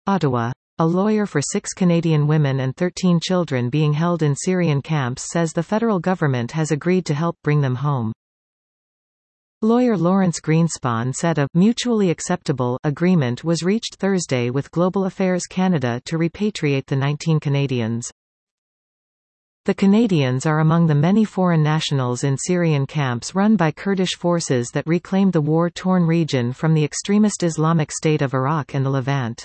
Ottawa. A lawyer for 6 Canadian women and 13 children being held in Syrian camps says the federal government has agreed to help bring them home. Lawyer Lawrence Greenspan said a mutually acceptable agreement was reached Thursday with Global Affairs Canada to repatriate the 19 Canadians. The Canadians are among the many foreign nationals in Syrian camps run by Kurdish forces that reclaimed the war-torn region from the extremist Islamic State of Iraq and the Levant.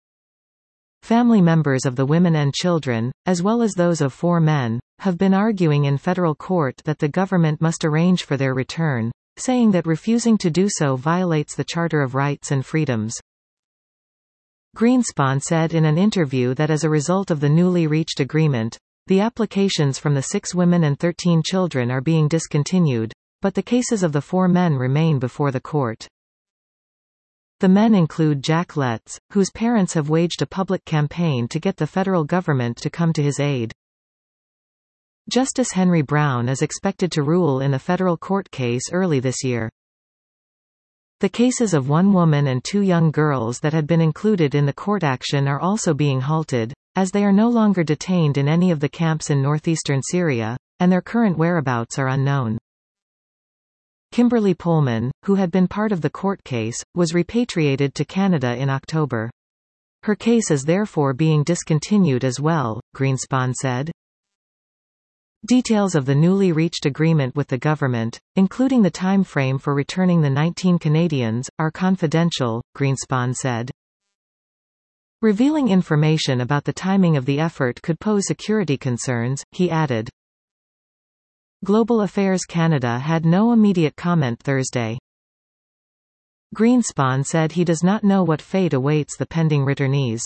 Family members of the women and children, as well as those of 4 men, have been arguing in federal court that the government must arrange for their return, saying that refusing to do so violates the Charter of Rights and Freedoms. Greenspan said in an interview that as a result of the newly reached agreement, the applications from the 6 women and 13 children are being discontinued, but the cases of the 4 men remain before the court. The men include Jack Letts, whose parents have waged a public campaign to get the federal government to come to his aid. Justice Henry Brown is expected to rule in the federal court case early this year. The cases of 1 woman and 2 young girls that had been included in the court action are also being halted, as they are no longer detained in any of the camps in northeastern Syria, and their current whereabouts are unknown. Kimberly Pullman, who had been part of the court case, was repatriated to Canada in October. Her case is therefore being discontinued as well, Greenspan said. Details of the newly reached agreement with the government, including the time frame for returning the 19 Canadians, are confidential, Greenspan said. Revealing information about the timing of the effort could pose security concerns, he added. Global Affairs Canada had no immediate comment Thursday. Greenspan said he does not know what fate awaits the pending returnees.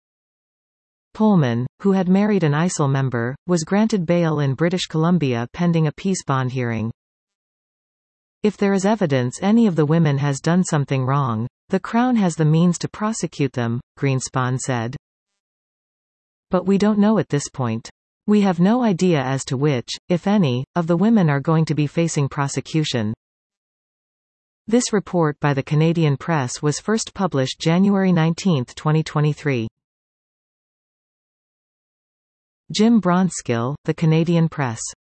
Pullman, who had married an ISIL member, was granted bail in British Columbia pending a peace bond hearing. If there is evidence any of the women has done something wrong, the Crown has the means to prosecute them, Greenspan said. But we don't know at this point. We have no idea as to which, if any, of the women are going to be facing prosecution. This report by the Canadian Press was first published January 19, 2023. Jim Bronskill, The Canadian Press.